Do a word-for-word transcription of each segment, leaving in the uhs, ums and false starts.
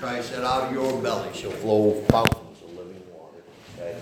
Christ said, out of your belly shall flow fountains of living water. Okay?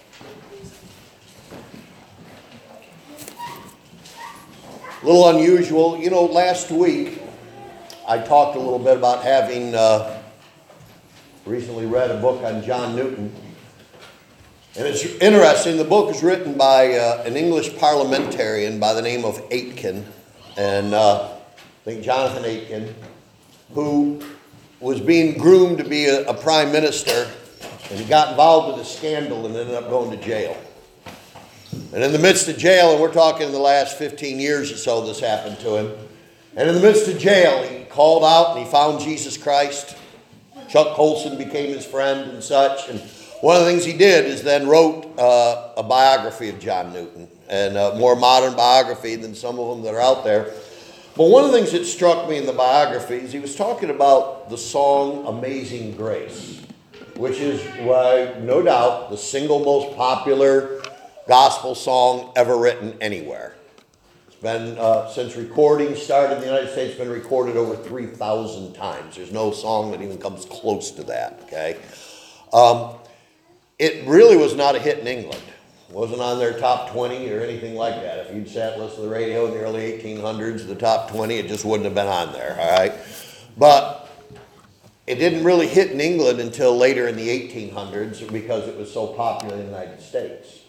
A little unusual. You know, last week I talked a little bit about having uh, recently read a book on John Newton. And it's interesting. The book is written by uh, an English parliamentarian by the name of Aitken. And uh, I think Jonathan Aitken, who was being groomed to be a, a prime minister, and he got involved with a scandal and ended up going to jail. And in the midst of jail, and we're talking in the last fifteen years or so this happened to him, and in the midst of jail, he called out and he found Jesus Christ. Chuck Colson became his friend and such, and one of the things he did is then wrote uh, a biography of John Newton, and a more modern biography than some of them that are out there. But one of the things that struck me in the biography is he was talking about the song Amazing Grace, which is, why, no doubt, the single most popular gospel song ever written anywhere. It's been, uh, since recording started in the United States, been recorded over three thousand times. There's no song that even comes close to that, okay? Um, it really was not a hit in England. It wasn't on their top twenty or anything like that. If you'd sat and listened to the radio in the early eighteen hundreds, the top twenty, it just wouldn't have been on there, all right? But it didn't really hit in England until later in the eighteen hundreds because it was so popular in the United States.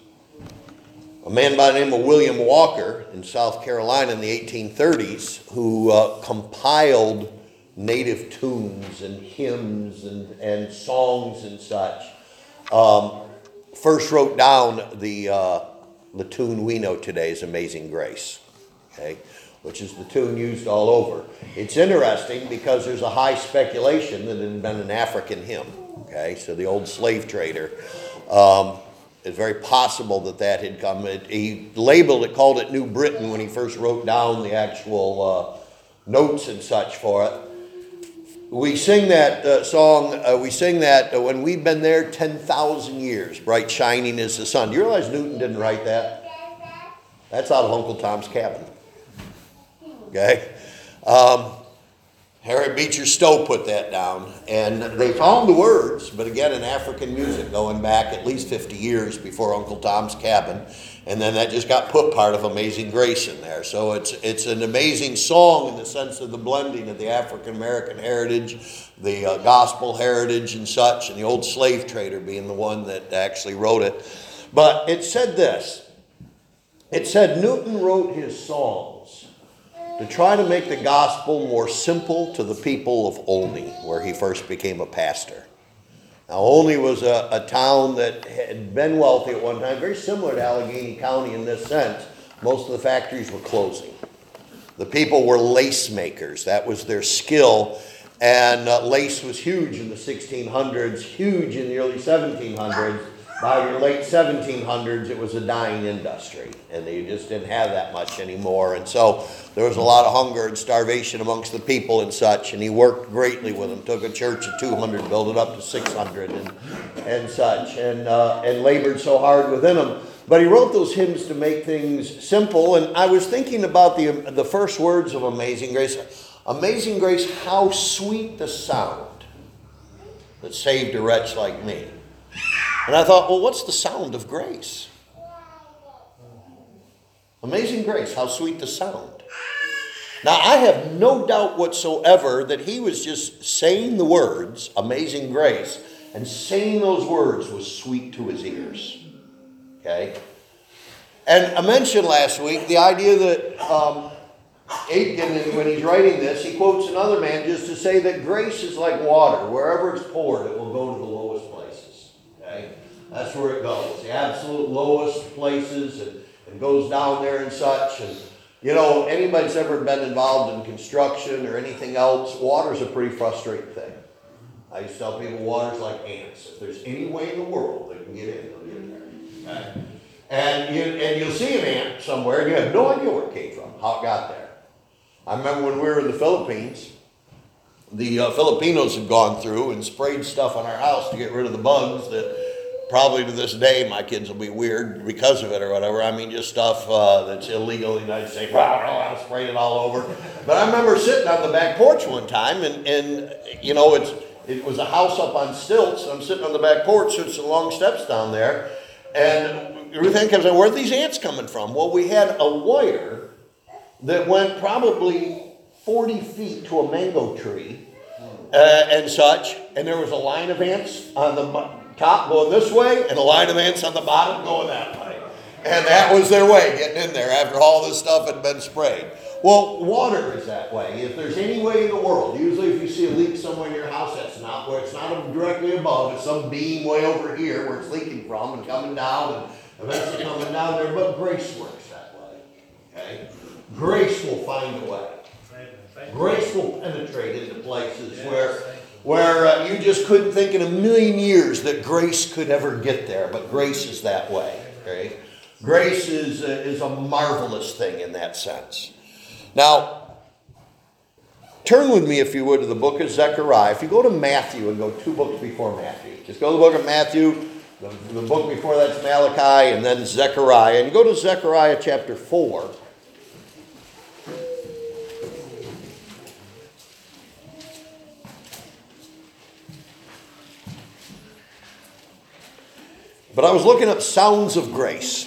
A man by the name of William Walker in South Carolina in the eighteen thirties who uh, compiled native tunes and hymns and, and songs and such, um, first wrote down the, uh, the tune we know today as Amazing Grace, okay, which is the tune used all over. It's interesting because there's a high speculation that it had been an African hymn, okay, so the old slave trader, um, it's very possible that that had come. It, he labeled it, called it New Britain when he first wrote down the actual uh, notes and such for it. We sing that uh, song, uh, we sing that uh, when we've been there ten thousand years, bright shining is the sun. Do you realize Newton didn't write that? That's out of Uncle Tom's Cabin. Okay? Um, Harry Beecher Stowe put that down, and they found the words, but again in African music going back at least fifty years before Uncle Tom's Cabin, and then that just got put part of Amazing Grace in there. So it's it's an amazing song in the sense of the blending of the African American heritage, the uh, gospel heritage and such, and the old slave trader being the one that actually wrote it. But it said this, it said Newton wrote his songs to try to make the gospel more simple to the people of Olney, where he first became a pastor. Now, Olney was a, a town that had been wealthy at one time, very similar to Allegheny County in this sense. Most of the factories were closing. The people were lace makers. That was their skill. And uh, lace was huge in the sixteen hundreds, huge in the early seventeen hundreds. By the late seventeen hundreds, it was a dying industry, and they just didn't have that much anymore. And so there was a lot of hunger and starvation amongst the people and such, and he worked greatly with them. Took a church of two hundred, built it up to six hundred and, and such, and, uh, and labored so hard within them. But he wrote those hymns to make things simple, and I was thinking about the, the first words of Amazing Grace. Amazing Grace, how sweet the sound that saved a wretch like me. And I thought, well, what's the sound of grace? Amazing Grace, how sweet the sound. Now, I have no doubt whatsoever that he was just saying the words, Amazing Grace, and saying those words was sweet to his ears. Okay? And I mentioned last week the idea that um, Aitken, when he's writing this, he quotes another man just to say that grace is like water. Wherever it's poured, it will go to the lowest places. Okay? That's where it goes. The absolute lowest places, and it goes down there and such. And, you know, anybody that's ever been involved in construction or anything else, water's a pretty frustrating thing. I used to tell people water's like ants. If there's any way in the world they can get in, they'll get there. Okay? And, you, and you'll see an ant somewhere, and you have no idea where it came from, how it got there. I remember when we were in the Philippines, the uh, Filipinos had gone through and sprayed stuff on our house to get rid of the bugs that probably to this day my kids will be weird because of it or whatever. I mean, just stuff uh, that's illegal in the United States. I sprayed it all over. But I remember sitting on the back porch one time, and, and you know, it's it was a house up on stilts. I'm sitting on the back porch, so it's some long steps down there. And Ruth Ann comes in, where are these ants coming from? Well, we had a wire that went probably forty feet to a mango tree uh, and such. And there was a line of ants on the top going this way and a line of ants on the bottom going that way. And that was their way getting in there after all this stuff had been sprayed. Well, water is that way. If there's any way in the world, usually if you see a leak somewhere in your house, that's not where it's not directly above. It's some beam way over here where it's leaking from and coming down and eventually coming down there. But grace works that way. Okay? Grace will find a way. Grace will penetrate into places where, where uh, you just couldn't think in a million years that grace could ever get there. But grace is that way. Okay? Grace is, uh, is a marvelous thing in that sense. Now, turn with me, if you would, to the book of Zechariah. If you go to Matthew and go two books before Matthew. Just go to the book of Matthew. The, the book before that's Malachi, and then Zechariah. And you go to Zechariah chapter four. But I was looking up sounds of grace.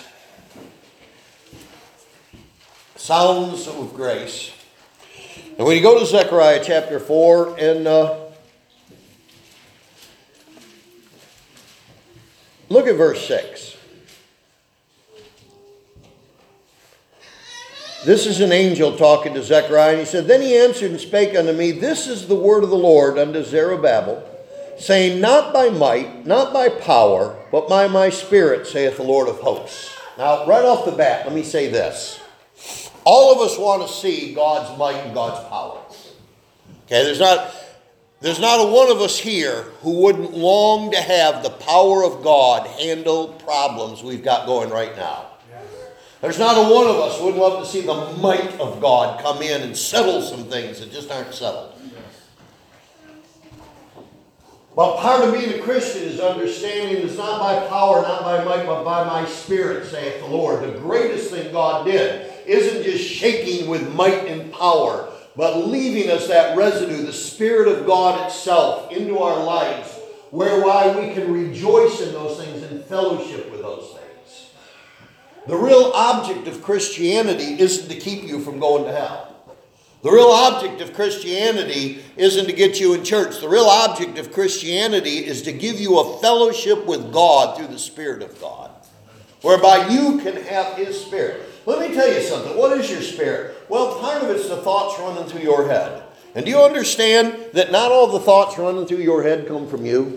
Sounds of grace. And when you go to Zechariah chapter four and uh, look at verse six. This is an angel talking to Zechariah, and he said, Then he answered and spake unto me, This is the word of the Lord unto Zerubbabel, saying, Not by might, not by power, but by my spirit, saith the Lord of hosts. Now, right off the bat, let me say this. All of us want to see God's might and God's power. Okay, there's not, there's not a one of us here who wouldn't long to have the power of God handle problems we've got going right now. There's not a one of us who wouldn't love to see the might of God come in and settle some things that just aren't settled. But part of being a Christian is understanding it's not by power, not by might, but by my spirit, saith the Lord. The greatest thing God did isn't just shaking with might and power, but leaving us that residue, the Spirit of God itself, into our lives, whereby we can rejoice in those things and fellowship with those things. The real object of Christianity isn't to keep you from going to hell. The real object of Christianity isn't to get you in church. The real object of Christianity is to give you a fellowship with God through the Spirit of God, whereby you can have His Spirit. Let me tell you something. What is your spirit? Well, part of it's the thoughts running through your head. And do you understand that not all the thoughts running through your head come from you?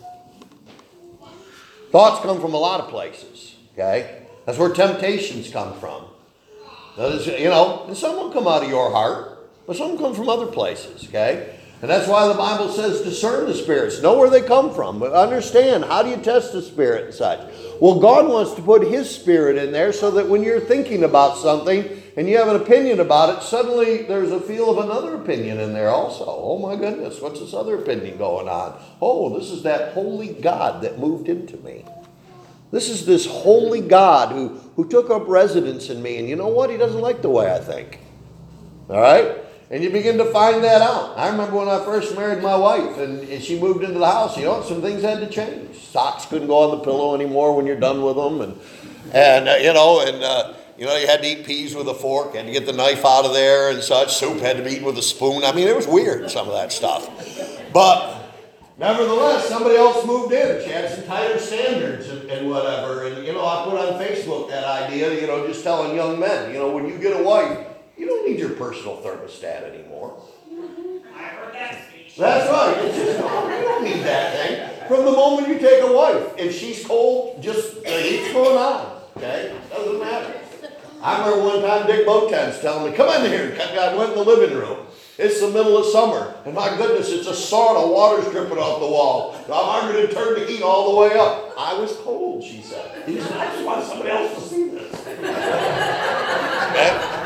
Thoughts come from a lot of places. Okay? That's where temptations come from. That is, you know, and some will come out of your heart. But some come from other places, okay? And that's why the Bible says discern the spirits. Know where they come from. But understand, how do you test the spirit and such? Well, God wants to put His Spirit in there so that when you're thinking about something and you have an opinion about it, suddenly there's a feel of another opinion in there also. Oh my goodness, what's this other opinion going on? Oh, this is that holy God that moved into me. This is this holy God who, who took up residence in me. And you know what? He doesn't like the way I think. All right? And you begin to find that out. I remember when I first married my wife and she moved into the house, you know, some things had to change. Socks couldn't go on the pillow anymore when you're done with them. And, and uh, you know, and, uh, you know, you had to eat peas with a fork, had to get the knife out of there and such. Soup had to be eaten with a spoon. I mean, it was weird, some of that stuff. But nevertheless, somebody else moved in. She had some tighter standards and, and whatever. And, you know, I put on Facebook that idea, you know, just telling young men, you know, when you get a wife, you don't need your personal thermostat anymore. I heard that speech. That's right. It's just, no, you don't need that thing. From the moment you take a wife, if she's cold, just the heat's going on. Okay? Doesn't matter. I remember one time Dick Botens telling me, come in here. I went in the living room. It's the middle of summer. And my goodness, it's a sauna. Water's dripping off the wall. Now Margaret had turned the heat all the way up. I was cold, she said. He said, I just want somebody else to see this. Okay?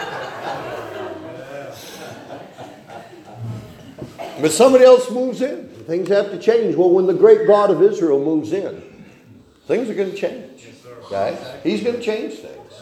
But somebody else moves in. Things have to change. Well, when the great God of Israel moves in, things are going to change. Okay? He's going to change things.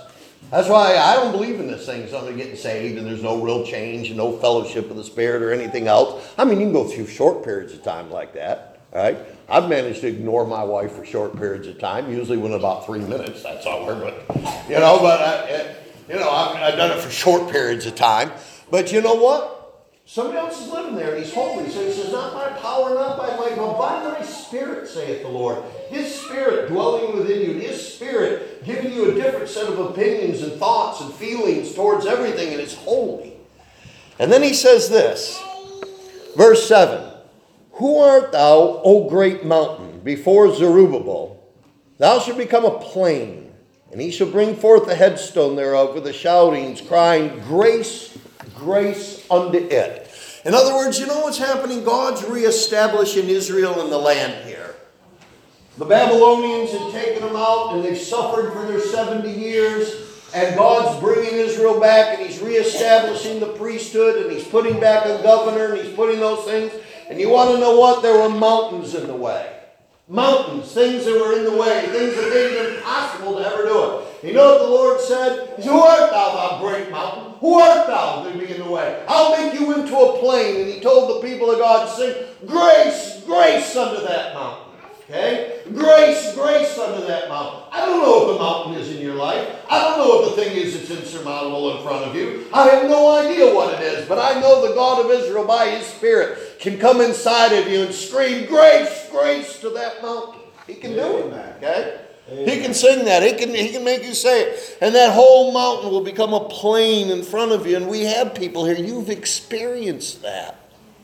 That's why I don't believe in this thing, somebody getting saved and there's no real change and no fellowship of the Spirit or anything else. I mean, you can go through short periods of time like that, right? I've managed to ignore my wife for short periods of time, usually within about three minutes, that's all we're, but, you know, but, I, you know, I've, I've done it for short periods of time. But you know what? Somebody else is living there and he's holy. So he says, not by power, not by might, but by my Spirit, saith the Lord. His Spirit dwelling within you. His Spirit giving you a different set of opinions and thoughts and feelings towards everything. And it's holy. And then he says this. Verse seven. Who art thou, O great mountain, before Zerubbabel? Thou shalt become a plain. And he shall bring forth the headstone thereof with the shoutings, crying, grace, grace unto it. In other words, you know what's happening? God's reestablishing Israel in the land here. The Babylonians had taken them out and they've suffered for their seventy years. And God's bringing Israel back and he's reestablishing the priesthood and he's putting back a governor and he's putting those things. And you want to know what? There were mountains in the way. Mountains, things that were in the way, things that made it impossible to ever do it. You know what the Lord said? He said, who art thou, thou great mountain? Who art thou to be in the way? I'll make you into a plain. And he told the people of God, sing, grace, grace unto that mountain. Okay? Grace, grace unto that mountain. I don't know what the mountain is in your life. I don't know what the thing is that's insurmountable in front of you. I have no idea what it is. But I know the God of Israel, by his Spirit, can come inside of you and scream, grace, grace to that mountain. He can do it, okay? He can sing that. He can, he can make you say it. And that whole mountain will become a plain in front of you. And we have people here. You've experienced that.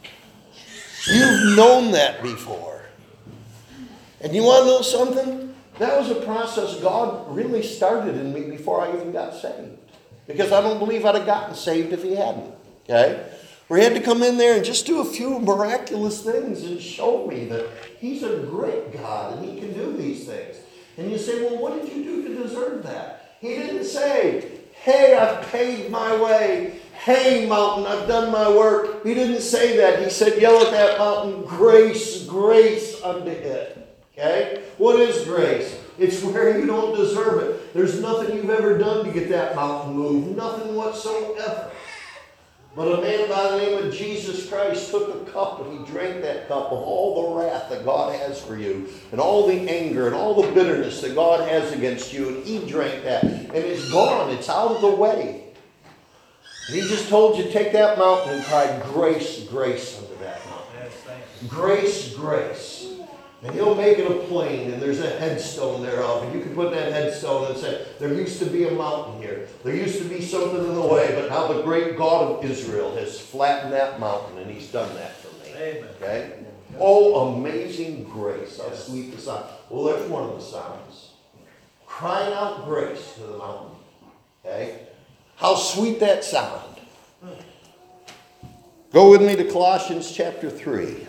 You've known that before. And you want to know something? That was a process God really started in me before I even got saved. Because I don't believe I'd have gotten saved if he hadn't. Okay? Where he had to come in there and just do a few miraculous things and show me that he's a great God and he can do these things. And you say, well, what did you do to deserve that? He didn't say, hey, I've paved my way. Hey, mountain, I've done my work. He didn't say that. He said, yell at that mountain, grace, grace unto it. Okay? What is grace? It's where you don't deserve it. There's nothing you've ever done to get that mountain moved. Nothing whatsoever. But a man by the name of Jesus Christ took a cup and he drank that cup of all the wrath that God has for you and all the anger and all the bitterness that God has against you. And he drank that. And it's gone. It's out of the way. And he just told you, take that mountain and cry, grace, grace unto that mountain. Grace, grace. And he'll make it a plain, and there's a headstone thereof. And you can put that headstone and say, there used to be a mountain here. There used to be something in the way, but now the great God of Israel has flattened that mountain, and he's done that for me. Amen. Okay? Oh, amazing grace. How sweet the sound. Well, there's one of the sounds. Crying out grace to the mountain. Okay? How sweet that sound. Go with me to Colossians chapter three.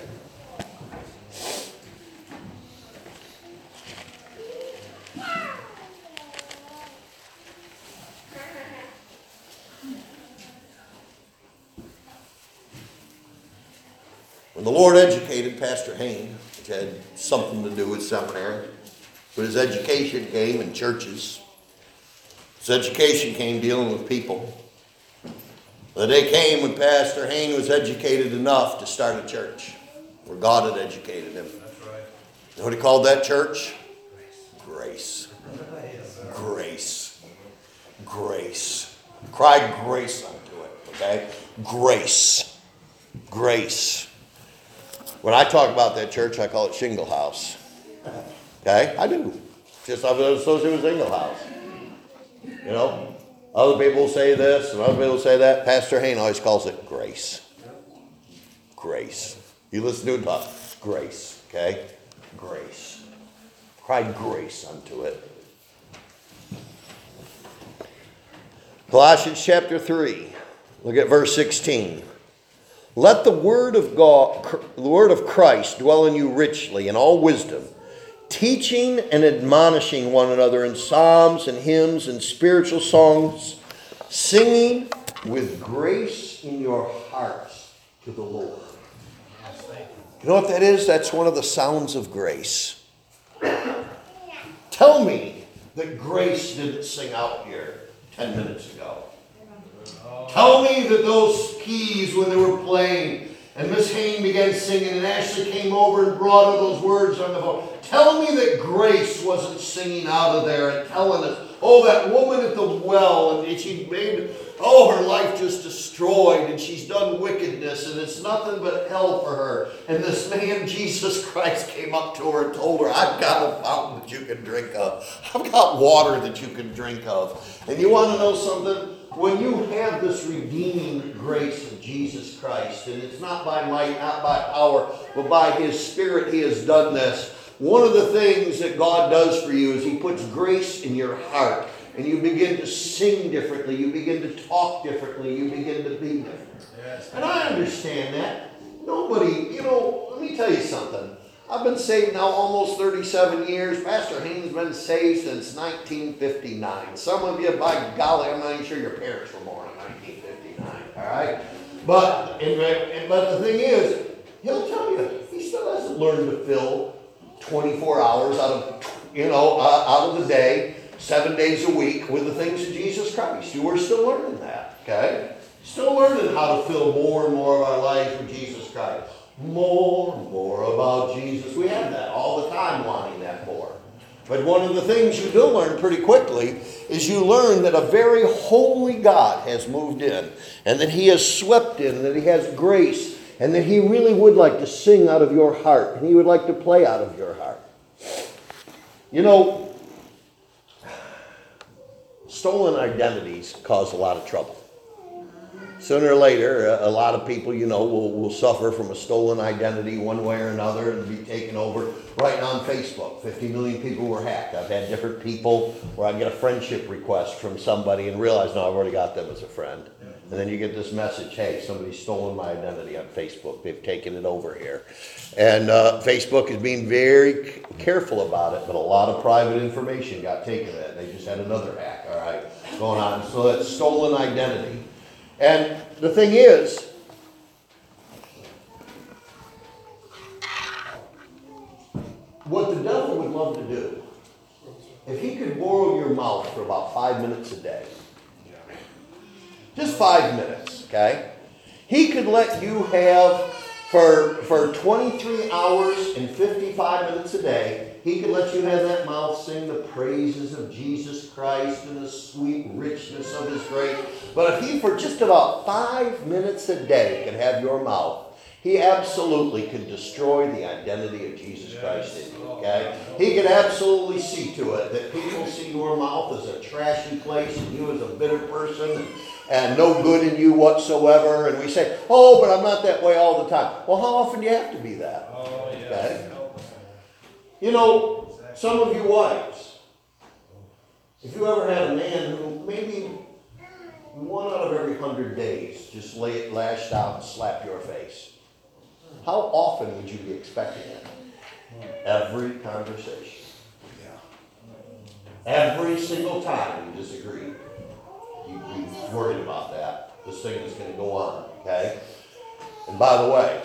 When the Lord educated Pastor Hain, which had something to do with seminary, but his education came in churches. His education came dealing with people. The day came when Pastor Hain was educated enough to start a church where God had educated him. That's right. You know what he called that church? Grace. Grace. Grace. Cry grace unto it, okay? Grace. Grace. When I talk about that church, I call it Shingle House. Okay? I do. Just I'm associated with Shingle House. You know? Other people say this and other people say that. Pastor Hain always calls it grace. Grace. You listen to it talk. Grace. Okay? Grace. Cry grace unto it. Colossians chapter three. Look at verse sixteen. Let the word of God, the word of Christ dwell in you richly in all wisdom, teaching and admonishing one another in psalms and hymns and spiritual songs, singing with grace in your hearts to the Lord. You know what that is? That's one of the sounds of grace. Tell me that grace didn't sing out here ten minutes ago. Tell me that those keys when they were playing and Miss Hayne began singing and Ashley came over and brought her those words on the phone. Tell me that Grace wasn't singing out of there and telling us, oh, that woman at the well, and she made, oh, her life just destroyed, and she's done wickedness, and it's nothing but hell for her. And this man, Jesus Christ, came up to her and told her, I've got a fountain that you can drink of. I've got water that you can drink of. And you want to know something? When you have this redeeming grace of Jesus Christ, and it's not by might, not by power, but by His Spirit He has done this. One of the things that God does for you is He puts grace in your heart, and you begin to sing differently, you begin to talk differently, you begin to be different. Yes. And I understand that. Nobody, you know, let me tell you something. I've been saved now almost thirty-seven years. Pastor Haynes been saved since nineteen fifty-nine. Some of you, by golly, I'm not even sure your parents were born in nineteen fifty-nine. All right? But, and, and, but the thing is, he'll tell you, he still hasn't learned to fill twenty-four hours out of, you know, uh, out of the day, seven days a week with the things of Jesus Christ. You are still learning that, okay? Still learning how to fill more and more of our lives with Jesus Christ. More and more about Jesus. We have that all the time, wanting that more. But one of the things you do learn pretty quickly is you learn that a very holy God has moved in, and that He has swept in, and that He has grace, and that He really would like to sing out of your heart, and He would like to play out of your heart. You know, stolen identities cause a lot of trouble. Sooner or later, a lot of people, you know, will, will suffer from a stolen identity one way or another and be taken over. Right now on Facebook, fifty million people were hacked. I've had different people where I get a friendship request from somebody and realize, no, I've already got them as a friend. And then you get this message, hey, somebody's stolen my identity on Facebook. They've taken it over here. And uh, Facebook is being very c- careful about it, but a lot of private information got taken in it. They just had another hack, all right, going on. So that's stolen identity. And the thing is, what the devil would love to do, if he could borrow your mouth for about five minutes a day, just five minutes, okay? He could let you have, for, for twenty-three hours and fifty-five minutes a day, he could let you have that mouth sing the praises of Jesus Christ and the sweet richness of His grace. But if he, for just about five minutes a day, could have your mouth, he absolutely could destroy the identity of Jesus Christ in you, okay? He could absolutely see to it that people see your mouth as a trashy place and you as a bitter person and, and no good in you whatsoever. And we say, oh, but I'm not that way all the time. Well, how often do you have to be that? Okay? You know, some of you wives, if you ever had a man who maybe one out of every hundred days just lay it lashed out and slap your face, how often would you be expecting it? Every conversation. Every single time you disagree, you, you're worried about that. This thing is going to go on, okay? And by the way,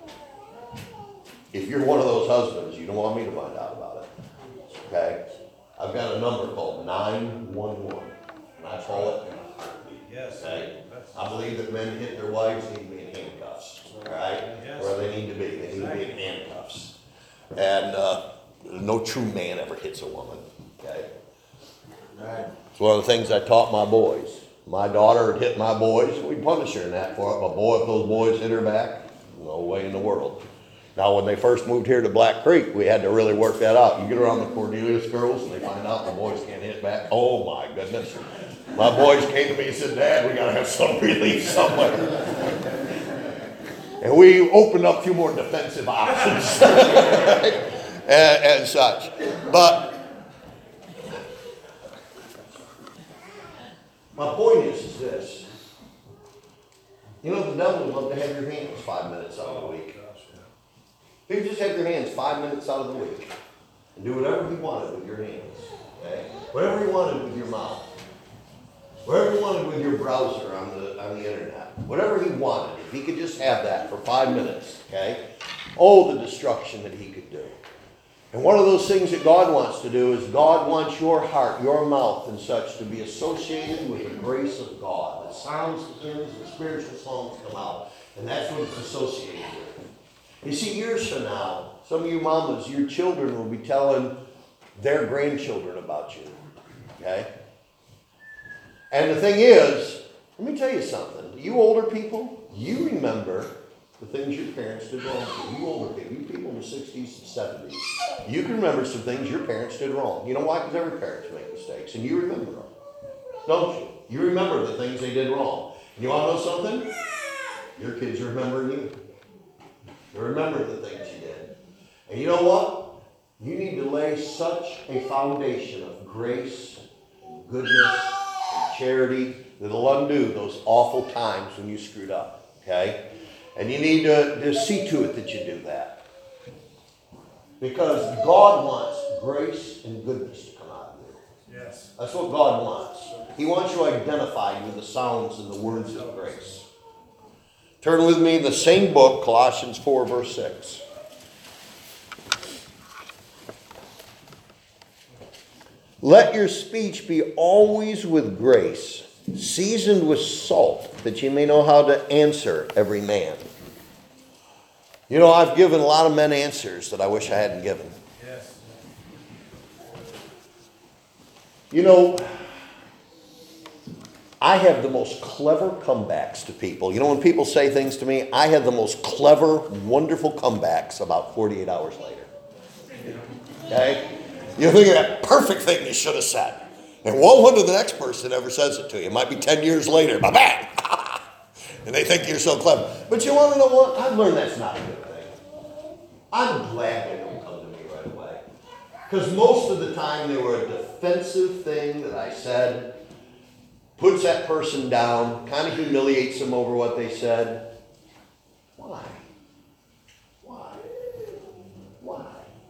if you're one of those husbands, you don't want me to find out about it, okay? I've got a number called nine one one, and I call it in a heartbeat, okay? I believe that men hit their wives need to be in handcuffs, all right? Where they need to be, they need to be in handcuffs. And uh, no true man ever hits a woman, okay? It's one of the things I taught my boys. My daughter had hit my boys, we'd punish her in that for it. My boy, if those boys hit her back, no way in the world. Now, when they first moved here to Black Creek, we had to really work that out. You get around the Cornelius girls and they find out the boys can't hit back. Oh my goodness. My boys came to me and said, Dad, we gotta have some relief somewhere. And we opened up a few more defensive options and, and such. But my point is, is this. You know, the devil would love to have your hands five minutes out of the week. He could just have your hands five minutes out of the week and do whatever he wanted with your hands. Okay? Whatever he wanted with your mouth. Whatever he wanted with your browser on the on the internet. Whatever he wanted. If he could just have that for five minutes. Okay? Oh, the destruction that he could do. And one of those things that God wants to do is God wants your heart, your mouth and such to be associated with the grace of God. The sounds, the hymns, the spiritual songs come out. And that's what it's associated with. You see, years from now, some of you mamas, your children will be telling their grandchildren about you. Okay? And the thing is, let me tell you something. You older people, you remember the things your parents did wrong to you. You older people, you people in the sixties and seventies, you can remember some things your parents did wrong. You know why? Because every parent makes mistakes, and you remember them. Don't you? You remember the things they did wrong. And you want to know something? Your kids are remembering you. They remember the things you did. And you know what? You need to lay such a foundation of grace, and goodness, and charity that will undo those awful times when you screwed up. Okay? And you need to, to see to it that you do that. Because God wants grace and goodness to come out of you. Yes. That's what God wants. He wants you identified with the sounds and the words of grace. Turn with me in the same book, Colossians four, verse six. Let your speech be always with grace, seasoned with salt, that you may know how to answer every man. You know, I've given a lot of men answers that I wish I hadn't given. Yes. You know, I have the most clever comebacks to people. You know, when people say things to me, I have the most clever, wonderful comebacks about forty-eight hours later. Okay? You think of that perfect thing you should have said. And one wonder the next person ever says it to you. It might be ten years later. Bang! And they think you're so clever. But you want to know what? I've learned that's not a good thing. I'm glad they don't come to me right away. Because most of the time they were a defensive thing that I said, puts that person down, kind of humiliates them over what they said. Why? Why? Why?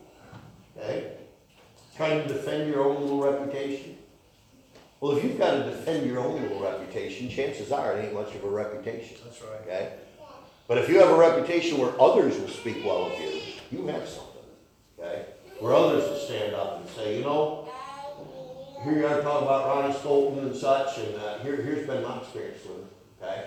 Okay? Trying to defend your own little reputation? Well, if you've got to defend your own little reputation, chances are it ain't much of a reputation. That's right. Okay? But if you have a reputation where others will speak well of you, you have something. Okay? Where others will stand up and say, you know, here you are talking about Ronnie Stolten and such, and uh, here, here's been my experience with him. Okay?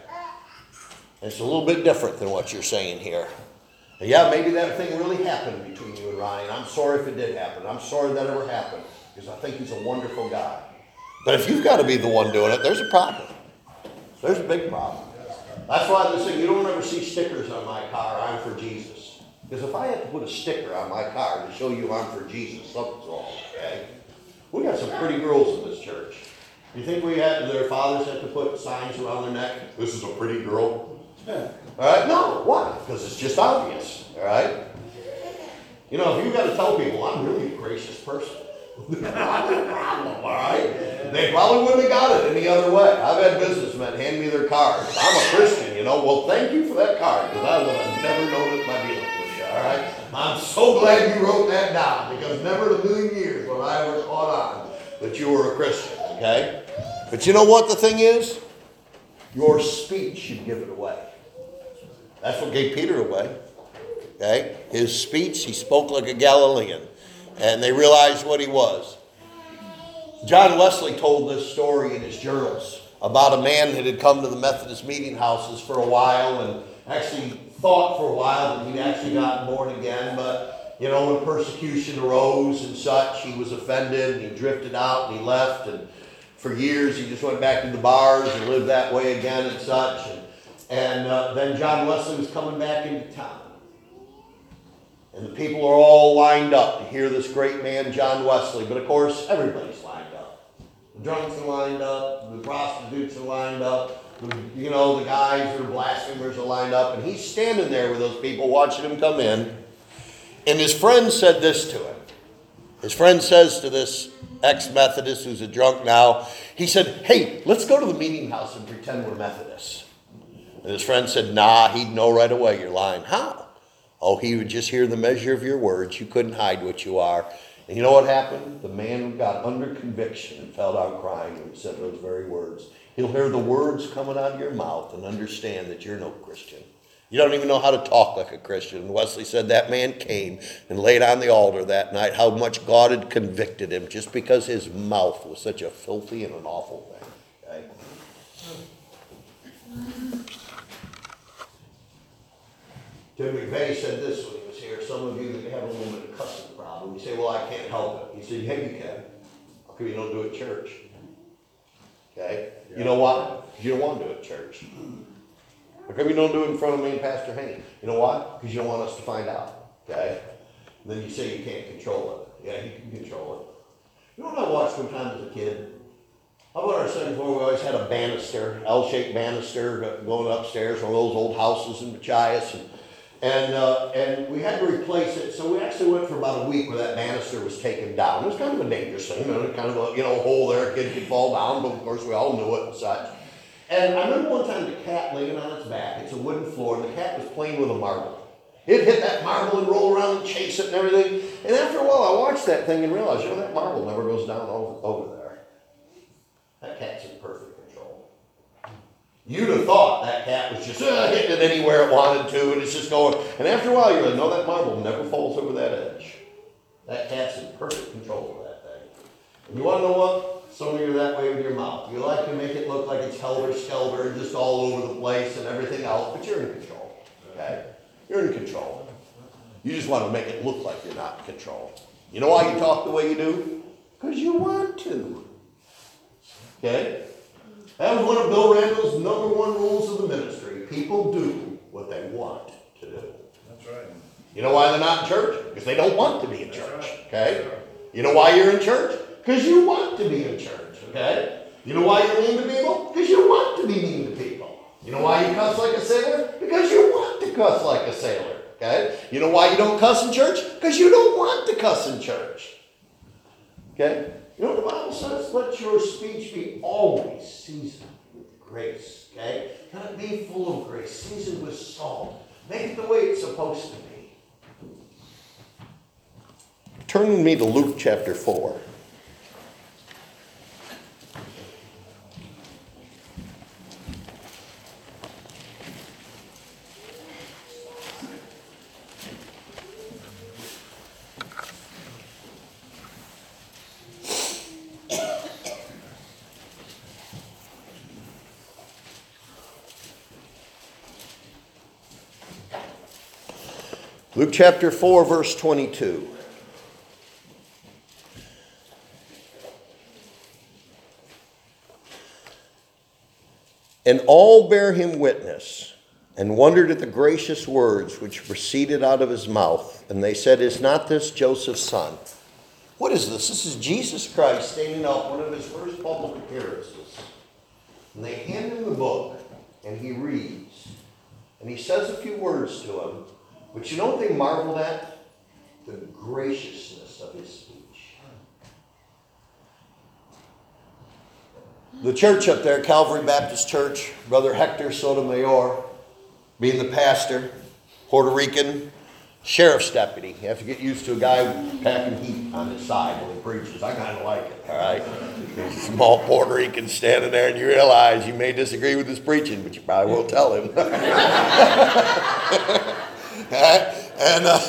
And it's a little bit different than what you're saying here. And yeah, maybe that thing really happened between you and Ronnie, and I'm sorry if it did happen. I'm sorry that ever happened, because I think he's a wonderful guy. But if you've got to be the one doing it, there's a problem. There's a big problem. That's why I say you don't ever see stickers on my car, I'm for Jesus. Because if I had to put a sticker on my car to show you I'm for Jesus, something's wrong, okay? We got some pretty girls in this church. You think we had, their fathers had to put signs around their neck? This is a pretty girl. All right? No, why? Because it's just obvious, all right? You know, if you've got to tell people, I'm really a gracious person. Not a problem, all right? They probably wouldn't have got it any other way. I've had businessmen hand me their cards. I'm a Christian, you know. Well, thank you for that card, because I would have never known it by dealing with you, all right? I'm so glad you wrote that down, because never in a million years would I ever caught on that you were a Christian, okay? But you know what the thing is? Your speech should give it away. That's what gave Peter away, okay? His speech, he spoke like a Galilean. And they realized what he was. John Wesley told this story in his journals about a man that had come to the Methodist meeting houses for a while and actually thought for a while that he'd actually gotten born again. But, you know, when persecution arose and such, he was offended and he drifted out and he left. And for years he just went back to the bars and lived that way again and such. And, and uh, then John Wesley was coming back into town. And the people are all lined up to hear this great man, John Wesley. But of course, everybody's lined up. The drunks are lined up. The prostitutes are lined up. The, you know, the guys that are blasphemers are lined up. And he's standing there with those people watching him come in. And his friend said this to him. His friend says to this ex-Methodist who's a drunk now, he said, hey, let's go to the meeting house and pretend we're Methodists. And his friend said, nah, he'd know right away you're lying. How? Oh, he would just hear the measure of your words. You couldn't hide what you are. And you know what happened? The man got under conviction and fell down crying when he said those very words. He'll hear the words coming out of your mouth and understand that you're no Christian. You don't even know how to talk like a Christian. Wesley said that man came and laid on the altar that night how much God had convicted him just because his mouth was such a filthy and an awful thing. Okay? Tim McVeigh said this when he was here. Some of you that have a little bit of cussing problem, you say, well, I can't help it. He said, yeah, you can. How come you don't do it at church? Okay? Yeah. You know why? Because you don't want to do it at church. How come you don't do it in front of me and Pastor Haney? You know why? Because you don't want us to find out. Okay? And then you say you can't control it. Yeah, you can control it. You know what I watched one time as a kid? How about our second floor? We always had a banister, L-shaped banister going upstairs, one of those old houses in Machias. And And, uh, and we had to replace it, so we actually went for about a week where that banister was taken down. It was kind of a dangerous thing, you know, kind of a you know hole there, a kid could fall down, but of course we all knew it and such. And I remember one time the cat laying on its back, it's a wooden floor, and the cat was playing with a marble. It hit that marble and roll around and chase it and everything. And after a while I watched that thing and realized, you know, that marble never goes down over, over there. That cat's in perfect control. You'd have thought that cat was just uh, hitting it anywhere it wanted to, and it's just going. And after a while, you're like, no, that marble never falls over that edge. That cat's in perfect control of that thing. And you want to know what? Some of you are that way with your mouth. You like to make it look like it's helter-skelter and just all over the place and everything else, but you're in control. Okay? You're in control. You just want to make it look like you're not in control. You know why you talk the way you do? Because you want to. Okay? That was one of Bill Randall's number one rules of the ministry. People do what they want to do. That's right. You know why they're not in church? Because they don't want to be in church. Okay? You know why you're in church? Because you want to be in church. Okay? You know why you're mean to people? Because you want to be mean to people. You know why you cuss like a sailor? Because you want to cuss like a sailor. Okay? You know why you don't cuss in church? Because you don't want to cuss in church. Okay? You know what the Bible says? Let your speech be always seasoned with grace. Okay? Let it be full of grace, seasoned with salt. Make it the way it's supposed to be. Turn with me to Luke chapter four. Luke chapter four, verse twenty-two. And all bare him witness, and wondered at the gracious words which proceeded out of his mouth. And they said, is not this Joseph's son? What is this? This is Jesus Christ standing up, one of his first public appearances. And they hand him the book, and he reads. And he says a few words to him. But you know what they marveled at? The graciousness of his speech. The church up there, Calvary Baptist Church, Brother Hector Sotomayor, being the pastor, Puerto Rican, sheriff's deputy. You have to get used to a guy packing heat on his side when he preaches. I kind of like it, all right? There's a small Puerto Rican standing there, and you realize you may disagree with his preaching, but you probably won't tell him. And uh,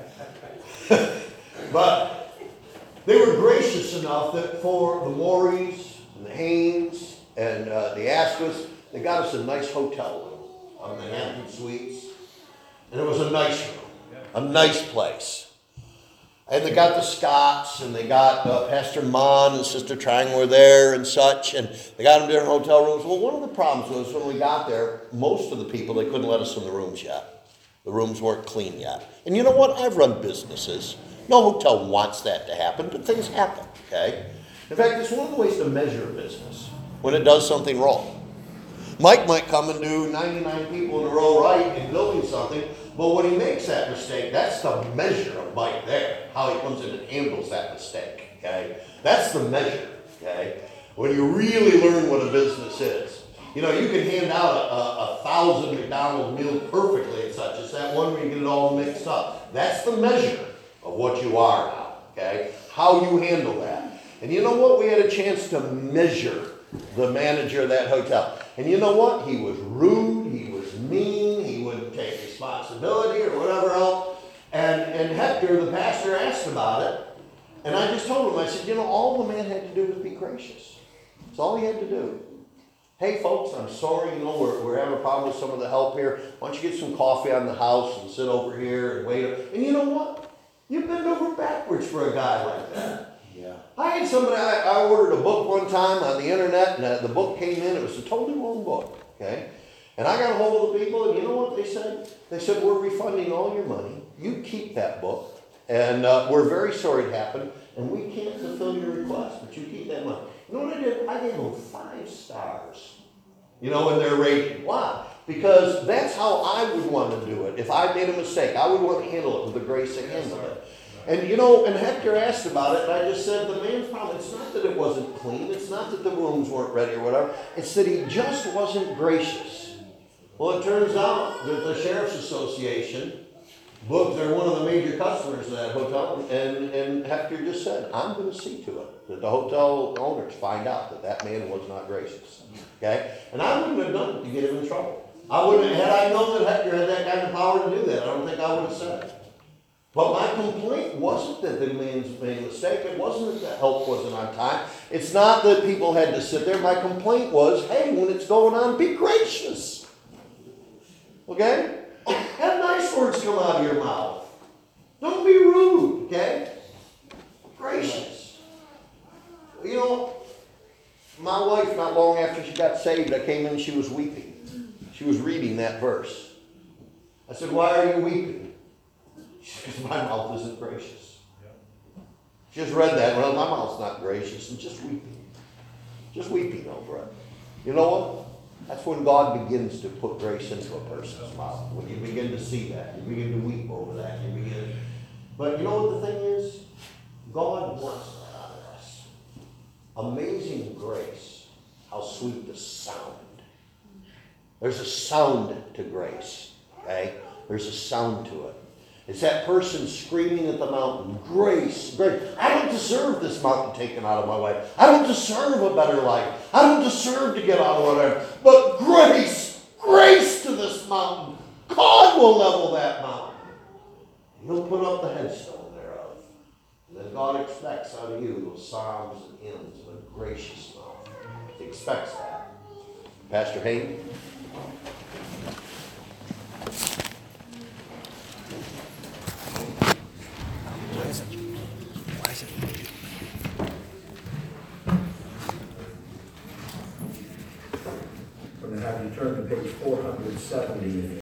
but they were gracious enough that for the Morris and the Haynes and uh, the Asquiths, they got us a nice hotel room on the Hampton Suites, and it was a nice room, a nice place. And they got the Scotts, and they got uh, Pastor Mon and Sister Trang were there and such, and they got them different hotel rooms. Well, one of the problems was when we got there, most of the people, they couldn't let us in the rooms yet. The rooms weren't clean yet. And you know what? I've run businesses. No hotel wants that to happen, but things happen, okay? In fact, it's one of the ways to measure a business when it does something wrong. Mike might come and do ninety-nine people in a row right in building something, but when he makes that mistake, that's the measure of Mike there, how he comes in and handles that mistake, okay? That's the measure, okay? When you really learn what a business is. You know, you can hand out a, a, a thousand McDonald's meals perfectly and such. It's that one where you get it all mixed up. That's the measure of what you are now, okay? How you handle that. And you know what? We had a chance to measure the manager of that hotel. And you know what? He was rude. He was mean. He wouldn't take said, you know, all the man had to do was be gracious. That's all he had to do. Hey folks, I'm sorry, you know, we're, we're having a problem with some of the help here. Why don't you get some coffee on the house and sit over here and wait. And you know what? You bend over backwards for a guy like that. Yeah. I had somebody, I, I ordered a book one time on the internet, and uh, the book came in, it was a totally wrong book, okay? And I got a hold of the people, and you know what they said? They said, we're refunding all your money. You keep that book, and uh, we're very sorry it happened, and we can't fulfill your request, but you keep that money. You know what I did? I gave them five stars, you know, in their rating. Why? Because that's how I would want to do it. If I made a mistake, I would want to handle it with the grace I handled it. And you know, and Hector asked about it, and I just said, the man's problem, it's not that it wasn't clean, it's not that the rooms weren't ready or whatever, it's that he just wasn't gracious. Well, it turns out that the Sheriff's Association booked, they're one of the major customers of that hotel, and, and Hector just said, I'm going to see to it that the hotel owners find out that that man was not gracious. Okay? And I wouldn't have done it to get him in trouble. I wouldn't have, had I known that Hector had that kind of power to do that, I don't think I would have said it. But my complaint wasn't that the man's made a mistake. It wasn't that the help wasn't on time. It's not that people had to sit there. My complaint was, hey, when it's going on, be gracious. Okay? Have nice words come out of your mouth. Don't be rude, okay? Gracious. You know, my wife, not long after she got saved, I came in, she was weeping. She was reading that verse. I said, why are you weeping? Because my mouth isn't gracious. She just read that. Well, my mouth's not gracious, and just weeping. Just weeping over it. You know what? That's when God begins to put grace into a person's mouth. When you begin to see that. You begin to weep over that. You begin. But you know what the thing is? God wants that out of us. Amazing grace. How sweet the sound. There's a sound to grace. Okay? There's a sound to it. It's that person screaming at the mountain, grace, grace. I don't deserve this mountain taken out of my life. I don't deserve a better life. I don't deserve to get out of whatever. But grace, grace to this mountain. God will level that mountain. He'll put up the headstone thereof. And then God expects out of you those psalms and hymns of a gracious mouth. He expects that. Pastor Hayden? We're going to have you turn to page four hundred seventy